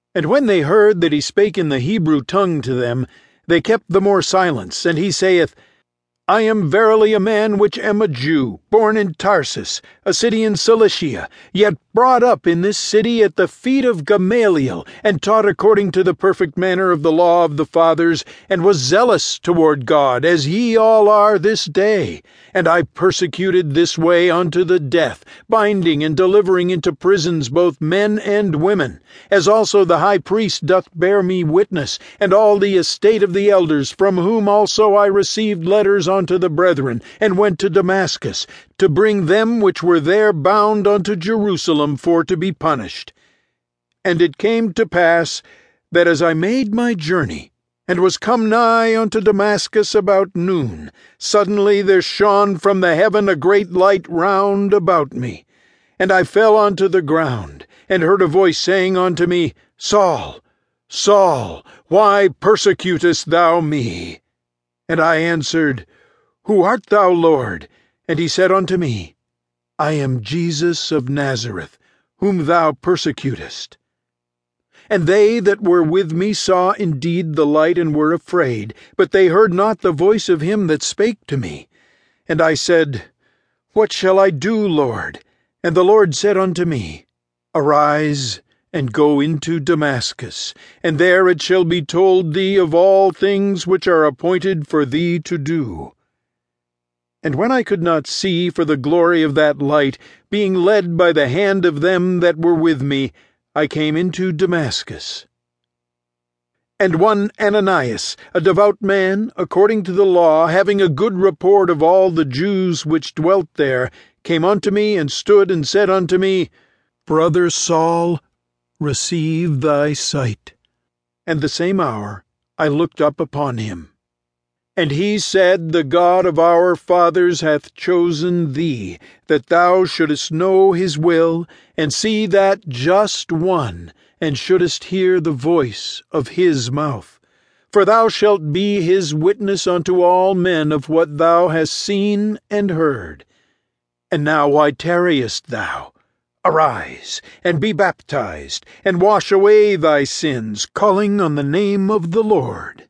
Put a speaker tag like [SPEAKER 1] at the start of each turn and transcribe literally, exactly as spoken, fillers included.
[SPEAKER 1] And when they heard that he spake in the Hebrew tongue to them, they kept the more silence. And he saith, I am verily a man which am a Jew, born in Tarsus, a city in Cilicia, yet brought up in this city at the feet of Gamaliel, and taught according to the perfect manner of the law of the fathers, and was zealous toward God, as ye all are this day. And I persecuted this way unto the death, binding and delivering into prisons both men and women, as also the high priest doth bear me witness, and all the estate of the elders, from whom also I received letters unto the brethren, and went to Damascus, to bring them which were there bound unto Jerusalem for to be punished. And it came to pass, that as I made my journey, and was come nigh unto Damascus about noon, suddenly there shone from the heaven a great light round about me. And I fell unto the ground, and heard a voice saying unto me, Saul, Saul, why persecutest thou me? And I answered, Who art thou, Lord? And he said unto me, I am Jesus of Nazareth, whom thou persecutest. And they that were with me saw indeed the light, and were afraid, but they heard not the voice of him that spake to me. And I said, What shall I do, Lord? And the Lord said unto me, Arise, and go into Damascus, and there it shall be told thee of all things which are appointed for thee to do. And when I could not see for the glory of that light, being led by the hand of them that were with me, I came into Damascus. And one Ananias, a devout man, according to the law, having a good report of all the Jews which dwelt there, came unto me, and stood and said unto me, Brother Saul, receive thy sight. And the same hour I looked up upon him. And he said, The God of our fathers hath chosen thee, that thou shouldest know his will, and see that just one, and shouldest hear the voice of his mouth. For thou shalt be his witness unto all men of what thou hast seen and heard. And now why tarriest thou? Arise, and be baptized, and wash away thy sins, calling on the name of the Lord.